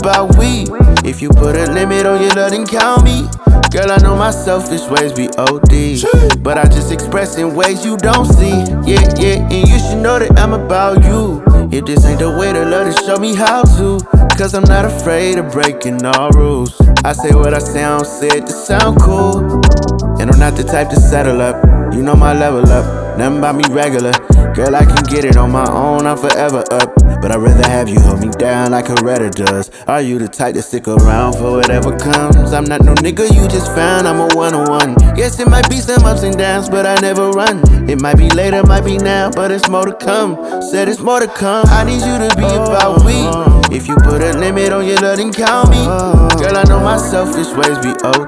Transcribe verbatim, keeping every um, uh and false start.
about we. If you put a limit on your love, then count me. Girl, I know my selfish ways be O D, but I just express in ways you don't see. Yeah, yeah, and you should know that I'm about you. If this ain't the way to love, then show me how to. Cause I'm not afraid of breaking all rules. I say what I say, I don't say it to sound cool. And I'm not the type to settle up. You know my level up, nothing about me regular. Girl, I can get it on my own, I'm forever up. But I'd rather have you hold me down like Coretta does. Are you the type to stick around for whatever comes? I'm not no nigga you just found, I'm a one-on-one. Yes, it might be some ups and downs, but I never run. It might be later, might be now, but it's more to come. Said it's more to come, I need you to be about we. If you put a limit on your love, then count me. Girl, I know my selfish ways be O